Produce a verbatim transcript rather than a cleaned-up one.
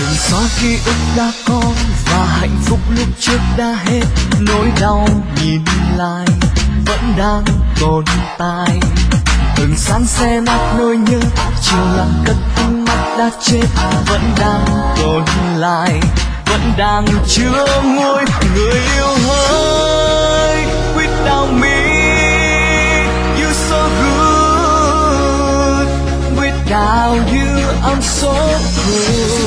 đừng xóa ký ức đã có và hạnh phúc lúc trước đã hết, nỗi đau nhìn lại vẫn đang tồn tại. Từng sáng xe nát nỗi nhớ, chiều lặng cất ánh mắt đã chết, vẫn đang tồn lại, vẫn đang chứa ngôi. Người yêu hỡi, without me you so good, without you I'm so good.